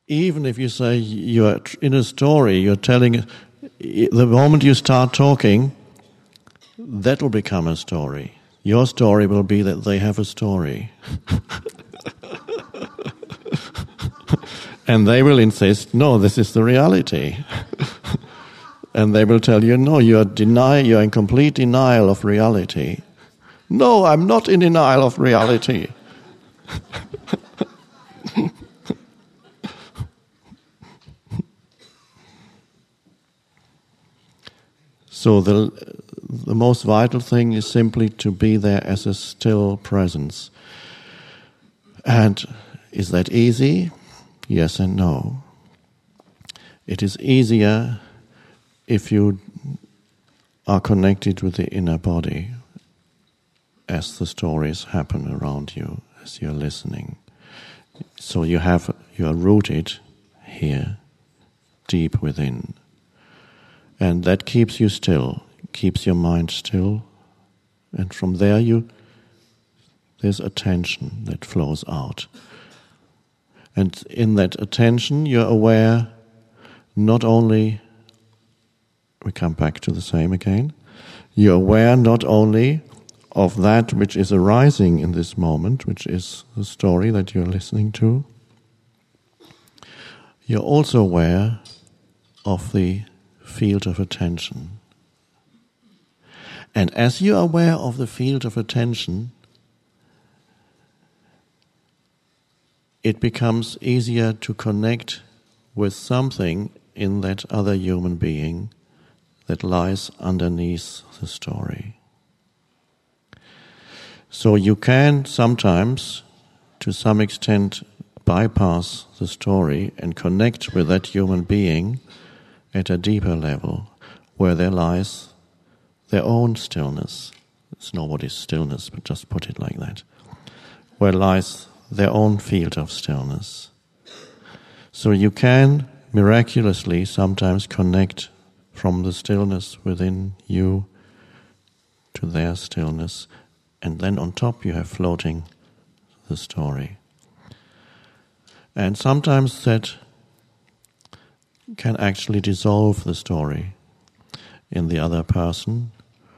even if you say you're in a story, you're telling, the moment you start talking, that will become a story. Your story will be that they have a story. And they will insist, no, this is the reality. And they will tell you, no, you're in complete denial of reality. No, I'm not in denial of reality. So the most vital thing is simply to be there as a still presence. And is that easy? Yes and no. It is easier if you are connected with the inner body as the stories happen around you, as you're listening. So you are rooted here, deep within. And that keeps you still, keeps your mind still. And from there there's attention that flows out. And in that attention you're aware not only, we come back to the same again, you're aware not only of that which is arising in this moment, which is the story that you're listening to, you're also aware of the field of attention. And as you are aware of the field of attention, it becomes easier to connect with something in that other human being that lies underneath the story. So you can sometimes, to some extent, bypass the story and connect with that human being at a deeper level, where there lies their own stillness. It's nobody's stillness, but just put it like that. Where lies their own field of stillness. So you can miraculously sometimes connect from the stillness within you to their stillness, and then on top you have floating the story. And sometimes that can actually dissolve the story in the other person,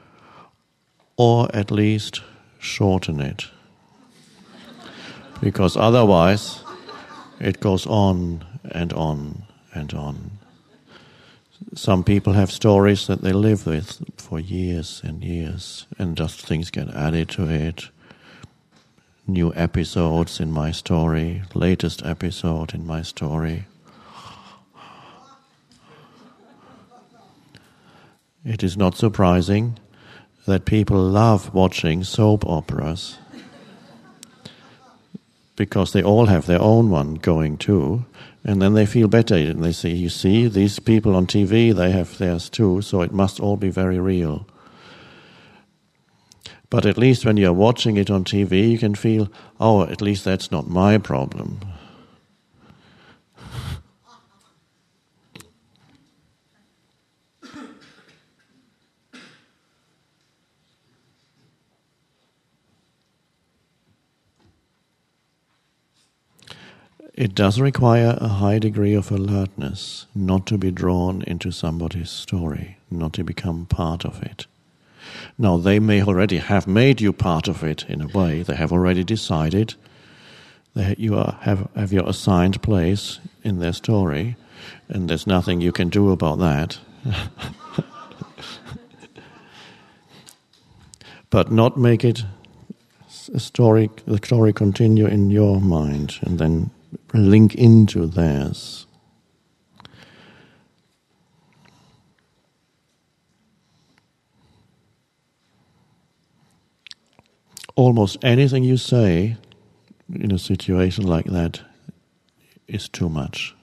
or at least shorten it. Because otherwise it goes on and on and on. Some people have stories that they live with for years and years, and just things get added to it. New episodes in my story, latest episode in my story. It is not surprising that people love watching soap operas, because they all have their own one going too, and then they feel better, and they say, you see, these people on TV, they have theirs too, so it must all be very real. But at least when you're watching it on TV, you can feel, oh, at least that's not my problem. It does require a high degree of alertness not to be drawn into somebody's story, not to become part of it. Now, they may already have made you part of it in a way. They have already decided that you have your assigned place in their story, and there's nothing you can do about that. But not make it the story continue in your mind, and then link into theirs. Almost anything you say in a situation like that is too much.